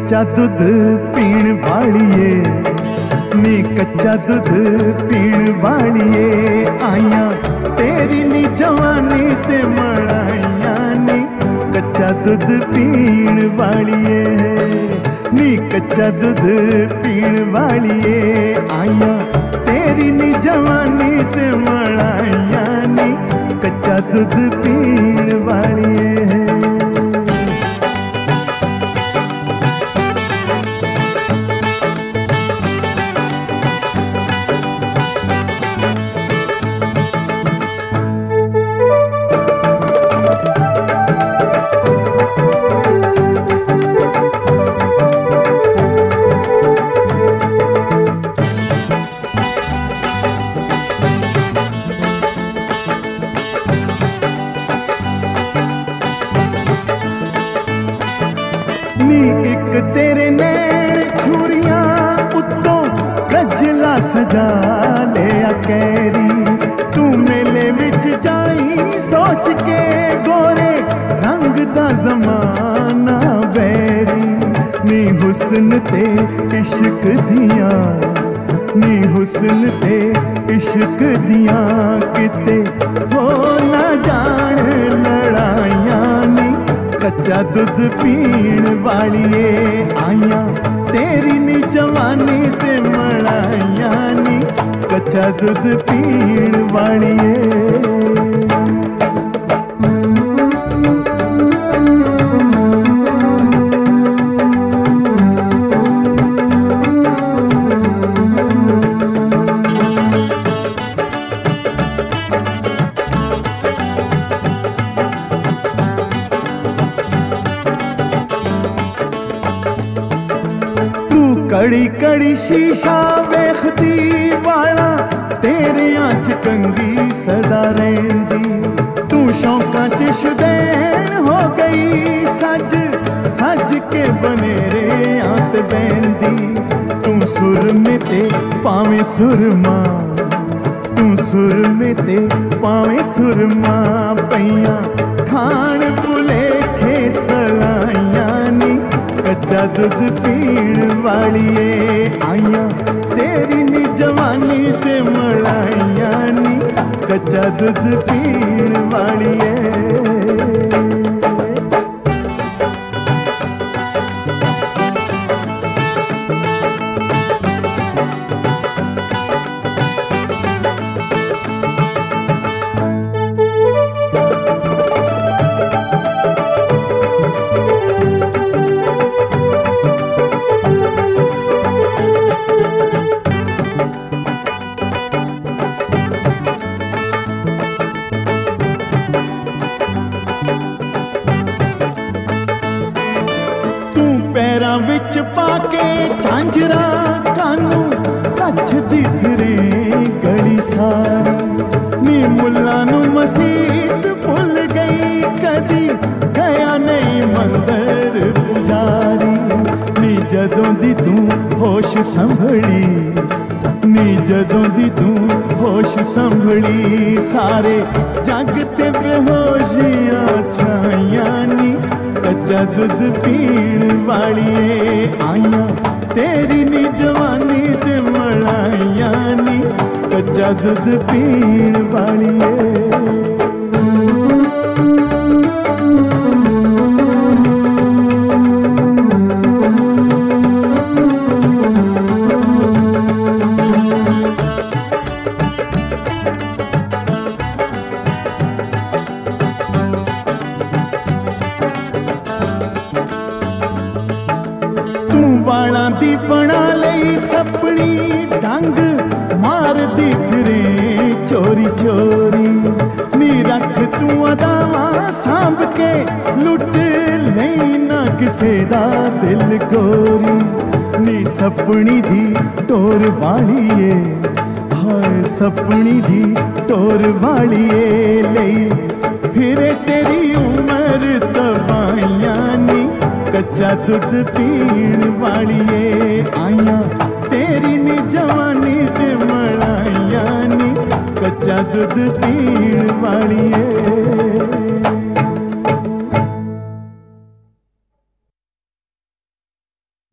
कच्चा दुध पीण वालिए नी कच्चा दुध पीण वालिए आइया तेरी नी जवानी ते मड़ाइया नी कच्चा दुध पीण वालिए नी कच्चा दुध पीण वालिए आइया तेरी नी जवानी ते मड़ाइया नी कच्चा दुध पीण वालिए नी एक तेरे नैन छुरियां उत्तों गजला सजा लिया कैरी तू मेले विच जाई सोच के गोरे रंग दा जमाना बैरी नी हुस्न ते इश्क दियां नी हुस्न ते इश्क दियां किते हो ना जान लड़ाइयां नी कच्चा दुध पीण वालिए आइया तेरी नी जवानी ते मड़ाइया नी कच्चा दुध पीण वालिए कड़ी कड़ी शीशा वेखदी वाला तेरे आंच कंगी सदा रहंदी तू शौकां च शुदैन हो गई सज सज के बनेरे आत बहंदी तू सुर में ते पावे सुरमा तू सुर में ते पावे सुरमा पैया खान भुलेखे सलाइयां नी कच्चा दुध पीण वालिए आइया तेरी नी जवानी ते मड़ाइया नी कच्चा दुध पीण वालिए पैरां विच पाके झांजरा कानू कच्छदी फिरे गली सारी नी मुल्लां नू मसीत भुल गई कदी गया नहीं मंदिर पुजारी नी जदों दी तू होश संभली नी जदों दी तू होश संभली सारे जग ते बेहोशियां छाइयां नी कच्चा दुध पीण वालिए आइया तेरी नी जवानी ते मड़ाइया नी कच्चा दुध पीण वालिए वाला दी बना लई सपनी डंग मार दी फिरे चोरी चोरी नी रख तू अदावा सांभ के लुट नहीं ना किसे दा दिल गोरी नी सपनी दी टोर वालिए हाय सपनी दी टोर वालिए लई फिरे तेरी उम्र तबाइयां नी कच्चा दुध पीण वालिए आइया तेरी नी जवानी ते मड़ाइया नी कच्चा दुध पीण वालिए